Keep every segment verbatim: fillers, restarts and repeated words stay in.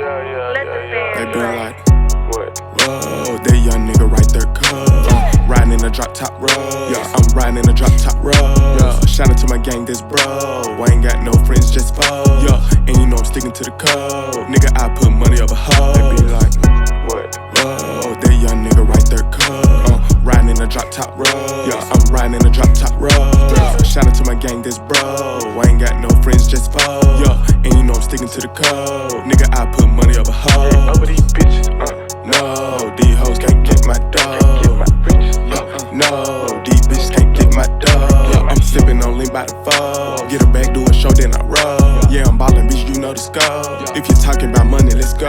yeah, Let yeah, the yeah. fans They be know. like, What? whoa, that young nigga right there, cuz. Uh, riding in a drop top road. Yeah, I'm riding in a drop top road. Yeah, shout out to my gang, this bro. I ain't got no friends, just foes. Yeah, and you know I'm sticking to the code. Nigga, I put money over hoe. They be like, What? whoa, that young nigga right there, cuz. Uh, riding in a drop top road. Yeah, I'm riding in a drop top road. Yeah, shout out to my gang, this bro. I ain't got no friends, just foes. Yeah, and you know I'm sticking to the code. Nigga, I put money over hoe. Over these bitches, uh, No, these hoes can't get my get dough. my riches. Yeah, no, these bitches can't get my dough. I'm sipping on lean by the phone. Get a bag, do a show, then I roll. Yeah, I'm ballin', bitch, you know the scope. If you talking about money, let's go.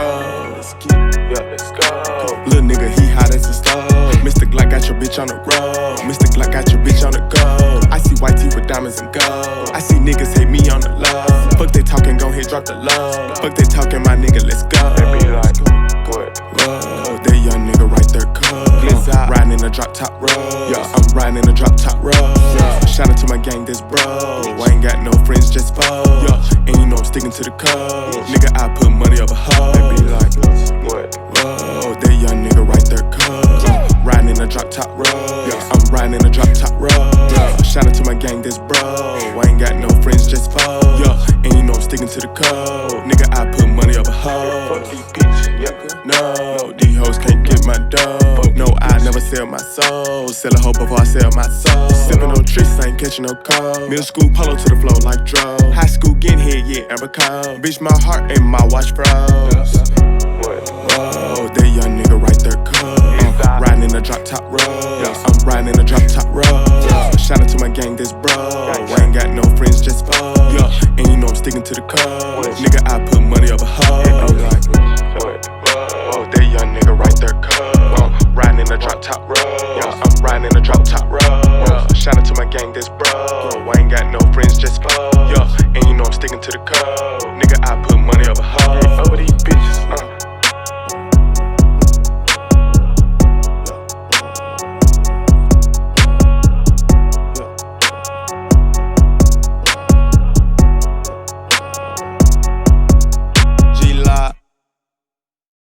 Yeah, let's go. Lil' nigga, he hot as a stove. Mister Glock got your bitch on the road. Mister Glock got your bitch on the go. I see white teeth with diamonds and gold. I see niggas hate me on the low. Fuck they talking, gon' hit, drop the low. Fuck they talking, my nigga, let's go. They be like, what? Whoa, that young nigga right there, cuz. Uh, riding in a drop top road. Yeah, I'm riding in a drop top road. Yeah, shout out to my gang, this bro. I ain't got no friends, just foes. Yeah, and you know I'm sticking to the code. Nigga, I put money over hoe. They be like, What? whoa, that young nigga right there, cuz. Uh, riding in a drop top road. Yeah, I'm riding in a drop top road. Yeah, shout out to my gang, this bro. I ain't got no friends, just foes. Yeah, and you know I'm sticking to the code. Nigga, I put money over hoe. Fuck these bitches, yeah. No, these hoes can't get my dough. No, I never sell my soul. Sell a hoe before I sell my soul. Sippin' on tricks, I ain't catching no cold. Middle school polo to the floor like dro. High school getting hit, yeah, Amber Cole. Bitch, my heart and my watch froze. What? Whoa, that young nigga right there, cuz. Uh, riding in a drop top road. Yeah, I'm riding in a drop top road. Yeah, shout out to my gang, this bro. I ain't got no friends, just foes. Yeah, and you know I'm sticking to the code. Nigga, I put money over hoe. Like, What? whoa, that young nigga right there, cuz. Uh, riding in a drop top road. Yeah, I'm riding in a drop top road. Yeah, shout out to my gang, this bro. I ain't got no friends, just foes. Yeah, and you know I'm sticking to the code. Nigga, I put money over hoe. Over these bitches,